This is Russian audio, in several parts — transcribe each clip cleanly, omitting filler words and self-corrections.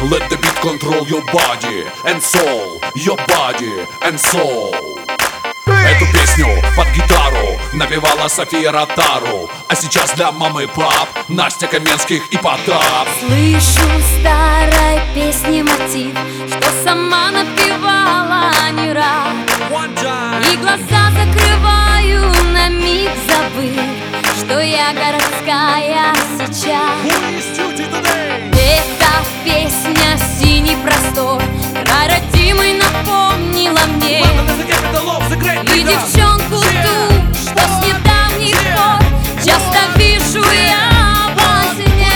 Let the beat control your body and soul, your body and soul. Эту песню под гитару напевала София Ротару, а сейчас для мамы и пап Настя Каменских и Потап. Слышу старой песни мотив, что сама напевала не раз. И глаза закрываю на миг, забыв, что я городская сейчас. Эта песня «Синий простор», край родимый напомнила мне и девчонку ту, что с недавних пор часто вижу я во сне.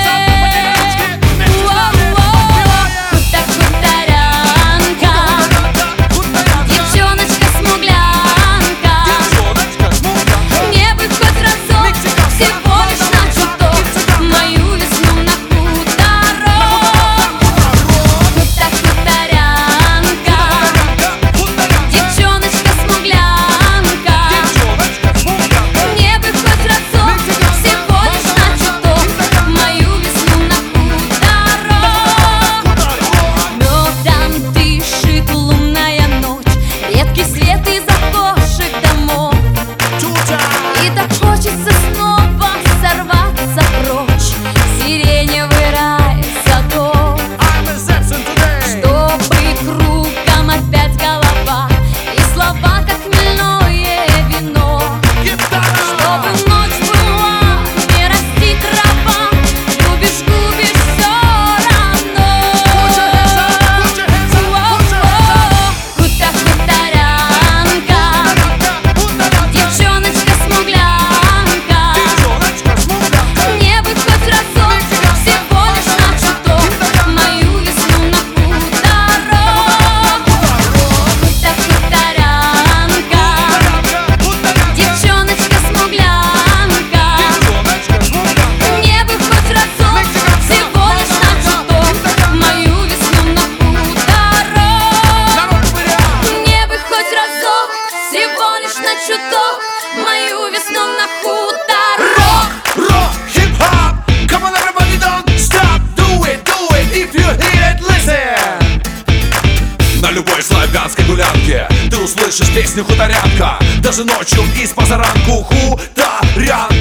Хута-хуторянка, девчоночка-смуглянка, мне бы хоть разок, всего лишь на чуток, мою весну на хуторок. Хута-хуторянка, девчоночка-смуглянка, мне бы хоть разок, всего лишь на чуток, мою весну на хуторок. Медом дышит лунная ночь, редкий свет из окошек домов, и так хочется снова сорваться прочь в сиреневый рай садов, чтобы кругом опять голова и слова, как хмельное вино, чтобы ночь была, не расти трава, губишь все равно. Хута-хуторянка, девчоночка-смуглянка, мне бы хоть разок, всего лишь на чуток, мою весну на хуторок. Хута-хуторянка, девчоночка-смуглянка, мне бы хоть разок, всего лишь на чуток, мою весну на хуторок. Мне бы хоть разок, всего лишь на чуток, мою весну на хуторок. Rock, hip-hop, come on everybody, don't stop. Do it, if you hear it, listen. На любой славянской гулянке ты услышишь песню хуторянка, даже ночью и с позаранку. Хуторянка.